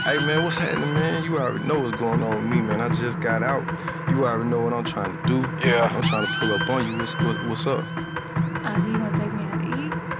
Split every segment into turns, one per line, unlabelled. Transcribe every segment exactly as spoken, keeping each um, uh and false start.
Hey man, what's happening, man? You already know what's going on with me, man. I just got out. You already know what I'm trying to do.
Yeah.
I'm trying to pull up on you. What's, what, what's up?
Oh, so you gonna take me out to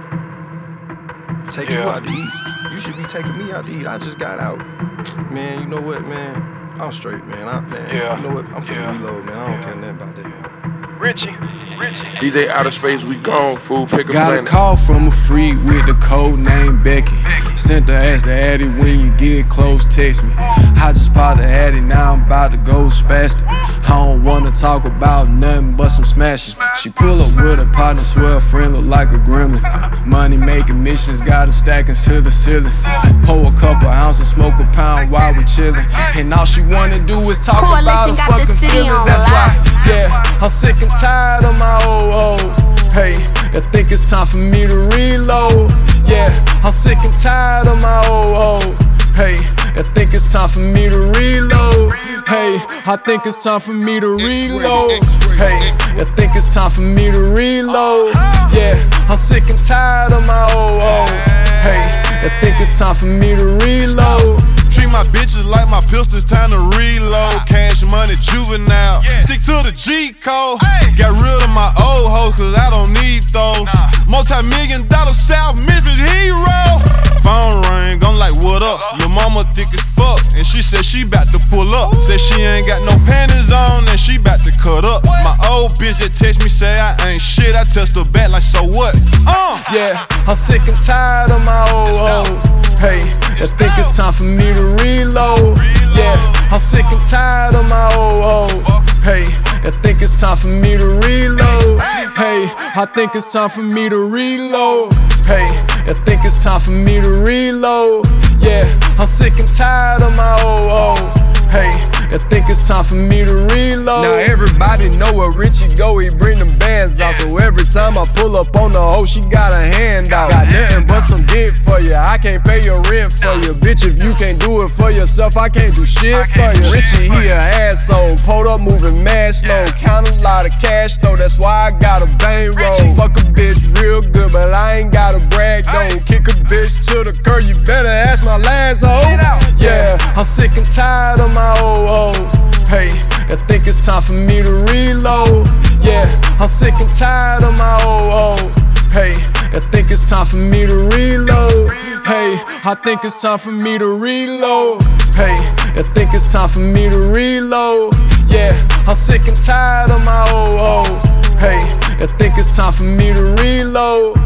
eat?
Taking
Yeah.
you out to eat? You should be taking me out to eat. I just got out. Man, you know what, man? I'm straight, man. I, man,
Yeah.
You know what? I'm finna
Yeah.
reload, man. I don't care nothing about that, man.
Richie, Richie.
D J Outer Space, we gone, fool. Pick a
Got a
planet.
call from a freak with the code name Becky. Sent her ass to Addy, when you get close, text me. I just popped the Addy, now I'm about to go spastic. I don't wanna talk about nothing but some smashes. She pull up with her partner, swear her friend look like a gremlin. Money making missions, got her stacking to the ceiling. Pour a couple ounces, smoke a pound while we chillin'. And all she wanna do is talk
Coalition
about her
got the
fucking
city
feelings.
on
That's why,
lock.
yeah, I'm sick and tired of my old hoes. Hey, I think it's time for me to reload. Yeah, I'm sick and tired of my old hoes. Hey, I think it's time for me to reload. Hey, I think it's time for me to reload. Hey, I think it's time for me to reload. Yeah, I'm sick and tired of my old hoes. Hey, I think it's time for me to reload.
Treat my bitches like my pistols, time to reload. Cash money, juvenile. Stick to the G code. Got rid of my old hoes, cause I don't need those. Multi-million dollar South Memphis hero. Phone ring, I'm like, what up? Your mama thick as fuck, and she said she bout to pull up. Said she ain't got no panties on, and she bout to cut up. My old bitch that text me, say I ain't shit. I touched her back like, so what? Uh.
Yeah, I'm sick and tired of my old hoes. Hey, I think it's time for me to reload. Yeah, I'm sick and tired of my old hoes. Hey, I think it's time for me to reload. Hey, I think it's time for me to reload. Hey, I think it's time for me to reload. Yeah, I'm sick and tired of my old hoes. Hey, I think it's time for me to reload.
Now everybody know where Richie go, he bring them bands out. So every time I pull up on the hoe, she got a hand out. Got nothing but some dick for you, I can't pay your rent for you. Bitch, if you can't do it for yourself, I can't do shit for you. Richie, he an asshole, pulled up moving mad slow. Count a lot of cash though, that's why I got a bankroll. Fuck a bitch real good, but I ain't gotta brag though. Kick a bitch to the curb, you better ask my last hoe.
Yeah, I'm sick and tired of my old hoes. Hey, I think it's time for me to reload. Yeah, I'm sick and tired of my old hoes. Hey, I think it's time for me to reload. Hey, I think it's time for me to reload. Hey, I think it's time for me to reload. Yeah, I'm sick and tired of my old hoes. Hey, I think it's time for me to reload.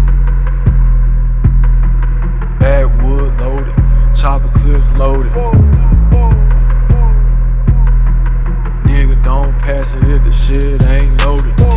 Backwood loaded, chopper clips loaded. Nigga, don't pass it if the shit ain't loaded.